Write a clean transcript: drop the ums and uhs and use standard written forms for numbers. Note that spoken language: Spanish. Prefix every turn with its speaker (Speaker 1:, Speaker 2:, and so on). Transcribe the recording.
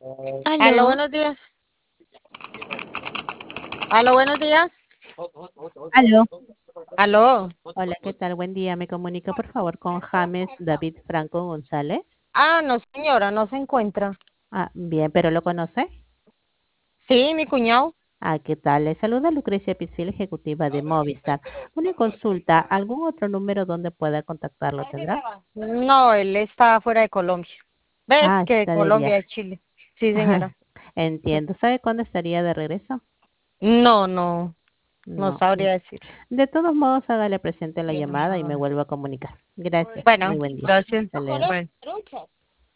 Speaker 1: Aló,
Speaker 2: Aló,
Speaker 1: buenos días. Aló, buenos días.
Speaker 2: aló.
Speaker 1: Aló.
Speaker 2: Hola, ¿qué tal? Buen día. Me comunica por favor con James David Franco González.
Speaker 1: No, señora, no se encuentra.
Speaker 2: Ah, bien, pero ¿lo conoce?
Speaker 1: Sí, mi cuñado.
Speaker 2: Ah, ¿qué tal? Le saluda Lucrecia Pisil, ejecutiva de Movistar. Una consulta, ¿algún otro número donde pueda contactarlo tendrá?
Speaker 1: No, él está fuera de Colombia. ¿Ves
Speaker 2: Ah,
Speaker 1: que de
Speaker 2: está de
Speaker 1: Colombia
Speaker 2: viaje.
Speaker 1: es Chile? Sí, señora.
Speaker 2: Entiendo. ¿Sabe cuándo estaría de regreso?
Speaker 1: No, no, no
Speaker 2: No.
Speaker 1: sabría decirle.
Speaker 2: De todos modos, hágale presente la llamada y me vuelvo a comunicar. Gracias. Muy
Speaker 1: Bueno,
Speaker 2: buen día.
Speaker 1: gracias.
Speaker 2: Hasta luego.
Speaker 1: Bueno.